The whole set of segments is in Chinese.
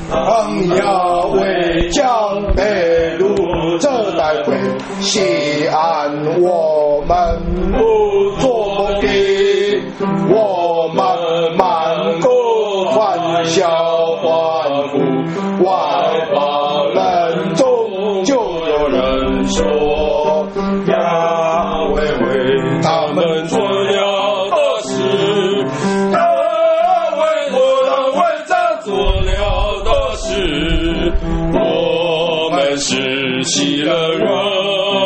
唐亚为江北路，这代会西安我们不作弊，我们满口欢笑欢呼，外邦人中就有人说，亚为为他们做了的事，亚为我们为咱做了的事，我们是喜乐人。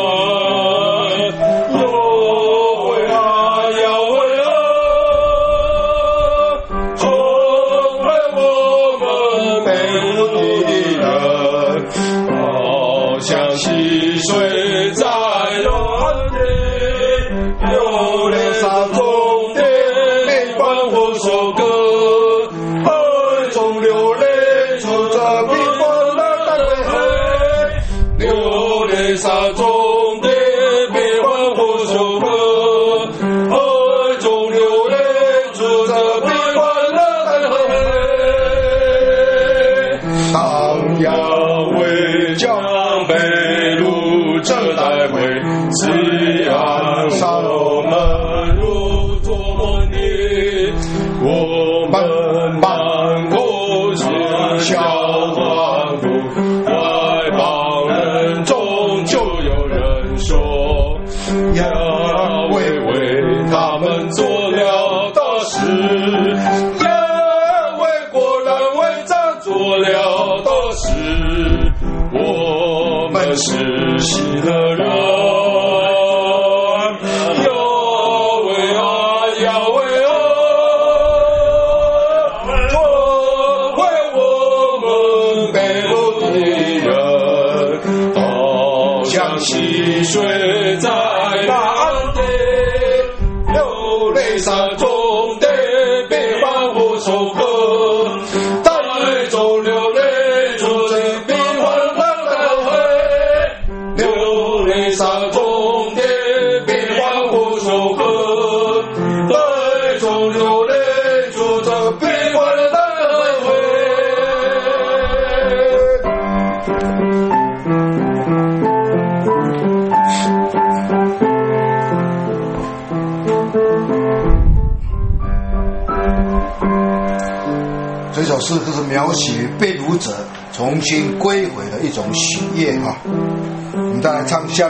溪水在乱里，流连山中的悲欢和收割，海中流泪出着悲欢的淡灰，流连山中的悲欢和收割，海中流泪出着悲欢的淡灰，唐亚为江北这代会西安上我们入作你，我们满口欢笑欢呼，外邦人中就有人说，亚为他们做了的事，亚果然为咱做了的事，我们是喜乐人。亚为啊，亚为啊，做回我们北路的人，好像溪水在南地，流泪山中的悲欢和收割，在中流泪出这悲欢的灰，流泪山中的悲欢和收割，在中流泪出这悲欢的灰。这首诗就是描写被掳者重新归回的一种喜悦啊！我们再来唱一下。